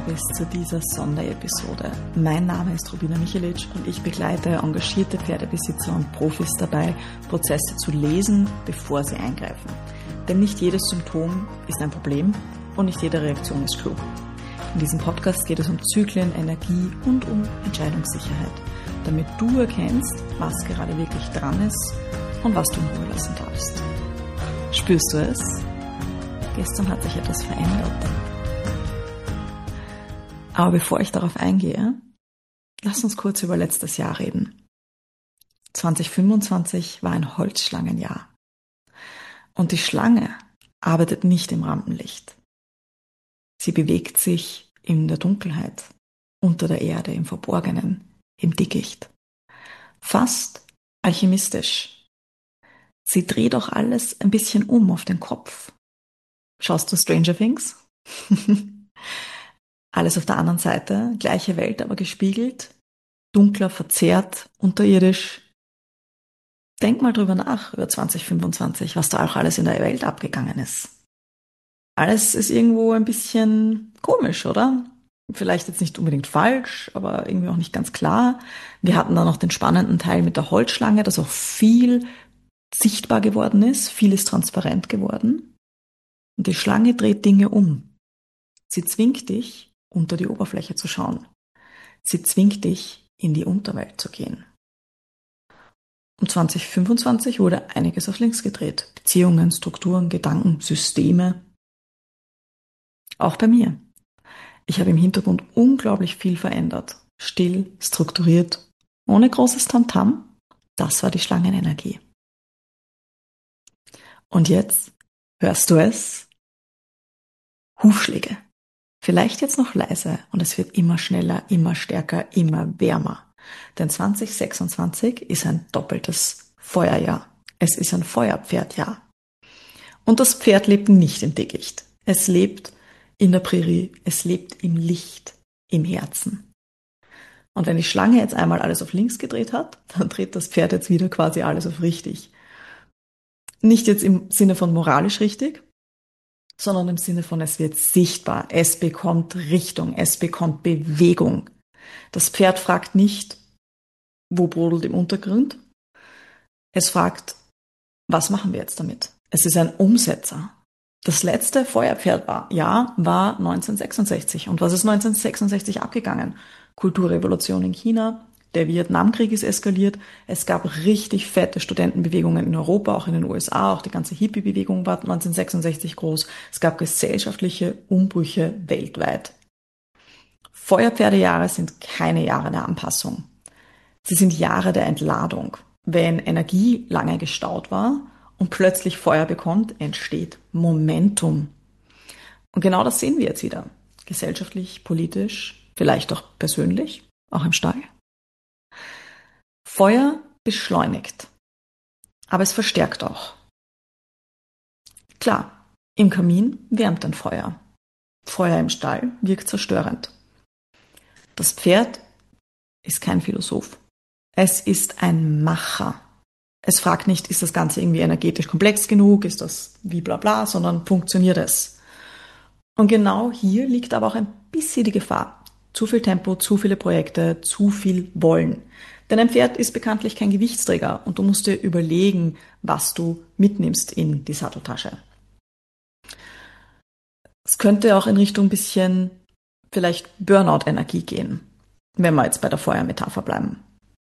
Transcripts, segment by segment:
bist zu dieser Sonderepisode. Mein Name ist Rubina Michelic und ich begleite engagierte Pferdebesitzer und Profis dabei, Prozesse zu lesen, bevor sie eingreifen. Denn nicht jedes Symptom ist ein Problem und nicht jede Reaktion ist klug. In diesem Podcast geht es um Zyklen, Energie und um Entscheidungssicherheit, damit du erkennst, was gerade wirklich dran ist und was du in Ruhe lassen darfst. Spürst du es? Gestern hat sich etwas verändert. Aber bevor ich darauf eingehe, lass uns kurz über letztes Jahr reden. 2025 war ein Holzschlangenjahr. Und die Schlange arbeitet nicht im Rampenlicht. Sie bewegt sich in der Dunkelheit, unter der Erde, im Verborgenen, im Dickicht. Fast alchemistisch. Sie dreht auch alles ein bisschen um auf den Kopf. Schaust du Stranger Things? Alles auf der anderen Seite, gleiche Welt, aber gespiegelt, dunkler, verzerrt, unterirdisch. Denk mal drüber nach, über 2025, was da auch alles in der Welt abgegangen ist. Alles ist irgendwo ein bisschen komisch, oder? Vielleicht jetzt nicht unbedingt falsch, aber irgendwie auch nicht ganz klar. Wir hatten da noch den spannenden Teil mit der Holzschlange, dass auch viel sichtbar geworden ist, viel ist transparent geworden. Und die Schlange dreht Dinge um. Sie zwingt dich, unter die Oberfläche zu schauen. Sie zwingt dich, in die Unterwelt zu gehen. Und 2025 wurde einiges auf links gedreht. Beziehungen, Strukturen, Gedanken, Systeme. Auch bei mir. Ich habe im Hintergrund unglaublich viel verändert. Still, strukturiert, ohne großes Tamtam. Das war die Schlangenenergie. Und jetzt hörst du es? Hufschläge. Vielleicht jetzt noch leise und es wird immer schneller, immer stärker, immer wärmer. Denn 2026 ist ein doppeltes Feuerjahr. Es ist ein Feuerpferdjahr. Und das Pferd lebt nicht im Dickicht. Es lebt in der Prärie. Es lebt im Licht, im Herzen. Und wenn die Schlange jetzt einmal alles auf links gedreht hat, dann dreht das Pferd jetzt wieder quasi alles auf richtig. Nicht jetzt im Sinne von moralisch richtig, sondern im Sinne von, es wird sichtbar, es bekommt Richtung, es bekommt Bewegung. Das Pferd fragt nicht, wo brodelt im Untergrund. Es fragt, was machen wir jetzt damit? Es ist ein Umsetzer. Das letzte Feuerpferdjahr war 1966. Und was ist 1966 abgegangen? Kulturrevolution in China. Der Vietnamkrieg ist eskaliert. Es gab richtig fette Studentenbewegungen in Europa, auch in den USA. Auch die ganze Hippie-Bewegung war 1966 groß. Es gab gesellschaftliche Umbrüche weltweit. Feuerpferdejahre sind keine Jahre der Anpassung. Sie sind Jahre der Entladung. Wenn Energie lange gestaut war und plötzlich Feuer bekommt, entsteht Momentum. Und genau das sehen wir jetzt wieder. Gesellschaftlich, politisch, vielleicht auch persönlich, auch im Stall. Feuer beschleunigt, aber es verstärkt auch. Klar, im Kamin wärmt ein Feuer. Feuer im Stall wirkt zerstörend. Das Pferd ist kein Philosoph. Es ist ein Macher. Es fragt nicht, ist das Ganze irgendwie energetisch komplex genug, ist das wie bla bla, sondern funktioniert es. Und genau hier liegt aber auch ein bisschen die Gefahr. Zu viel Tempo, zu viele Projekte, zu viel Wollen. Denn ein Pferd ist bekanntlich kein Gewichtsträger und du musst dir überlegen, was du mitnimmst in die Satteltasche. Es könnte auch in Richtung ein bisschen vielleicht Burnout-Energie gehen, wenn wir jetzt bei der Feuermetapher bleiben.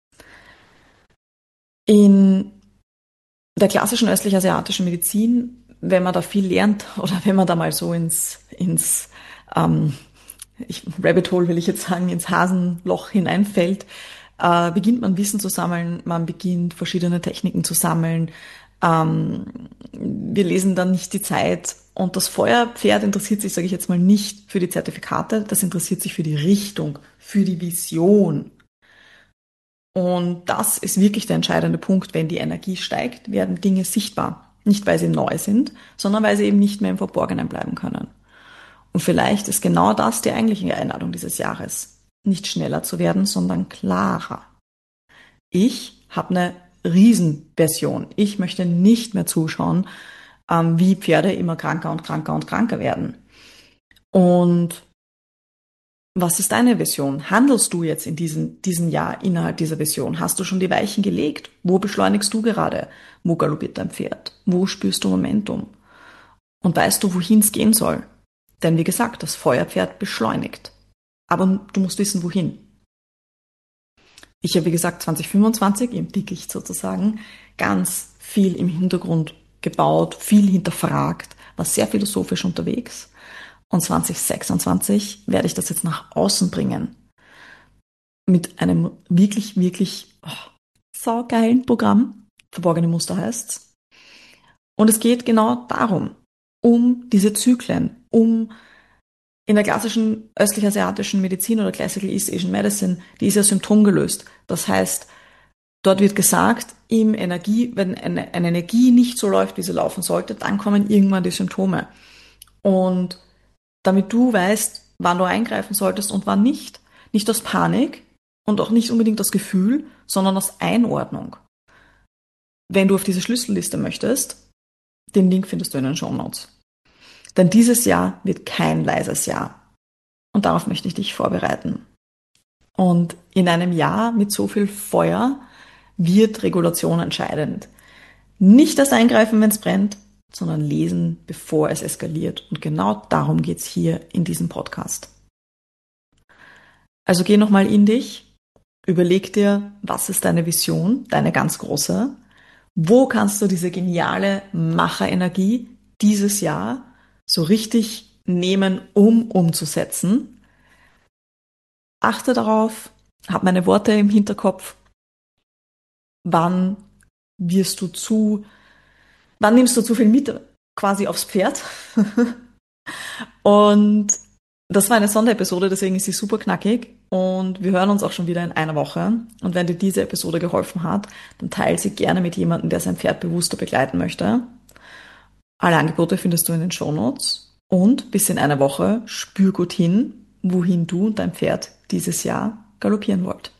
In der klassischen östlich-asiatischen Medizin, wenn man da viel lernt oder wenn man da mal so ins Rabbit Hole will ich jetzt sagen, ins Hasenloch hineinfällt, beginnt man Wissen zu sammeln, man beginnt verschiedene Techniken zu sammeln. Wir lesen dann nicht die Zeit und das Feuerpferd interessiert sich, sage ich jetzt mal, nicht für die Zertifikate, das interessiert sich für die Richtung, für die Vision. Und das ist wirklich der entscheidende Punkt. Wenn die Energie steigt, werden Dinge sichtbar. Nicht, weil sie neu sind, sondern weil sie eben nicht mehr im Verborgenen bleiben können. Und vielleicht ist genau das die eigentliche Einladung dieses Jahres. Nicht schneller zu werden, sondern klarer. Ich habe eine Riesenversion. Ich möchte nicht mehr zuschauen, wie Pferde immer kranker und kranker und kranker werden. Und Was ist deine Vision? Handelst du jetzt in diesem Jahr innerhalb dieser Vision? Hast du schon die Weichen gelegt? Wo beschleunigst du gerade? Wo galoppiert dein Pferd? Wo spürst du Momentum? Und weißt du, wohin es gehen soll? Denn wie gesagt, das Feuerpferd beschleunigt. Aber du musst wissen, wohin. Ich habe, wie gesagt, 2025 im Dickicht sozusagen ganz viel im Hintergrund gebaut, viel hinterfragt, war sehr philosophisch unterwegs. Und 2026 werde ich das jetzt nach außen bringen. Mit einem wirklich, wirklich saugeilen Programm. Verborgene Muster heißt's. Und es geht genau darum, um diese Zyklen, um in der klassischen östlich-asiatischen Medizin oder Classical East Asian Medicine, die ist ja symptomgelöst. Das heißt, dort wird gesagt, wenn eine Energie nicht so läuft, wie sie laufen sollte, dann kommen irgendwann die Symptome. Und damit du weißt, wann du eingreifen solltest und wann nicht, nicht aus Panik und auch nicht unbedingt aus Gefühl, sondern aus Einordnung. Wenn du auf diese Schlüsselliste möchtest, den Link findest du in den Shownotes. Denn dieses Jahr wird kein leises Jahr. Und darauf möchte ich dich vorbereiten. Und in einem Jahr mit so viel Feuer wird Regulation entscheidend. Nicht das Eingreifen, wenn es brennt, sondern lesen, bevor es eskaliert. Und genau darum geht's hier in diesem Podcast. Also geh nochmal in dich, überleg dir, was ist deine Vision, deine ganz große. Wo kannst du diese geniale Macherenergie dieses Jahr so richtig nehmen, um umzusetzen? Achte darauf, hab meine Worte im Hinterkopf. Wann wirst du wann nimmst du zu viel mit quasi aufs Pferd? Und das war eine Sonderepisode, deswegen ist sie super knackig. Und wir hören uns auch schon wieder in einer Woche. Und wenn dir diese Episode geholfen hat, dann teile sie gerne mit jemandem, der sein Pferd bewusster begleiten möchte. Alle Angebote findest du in den Shownotes. Und bis in einer Woche spür gut hin, wohin du und dein Pferd dieses Jahr galoppieren wollt.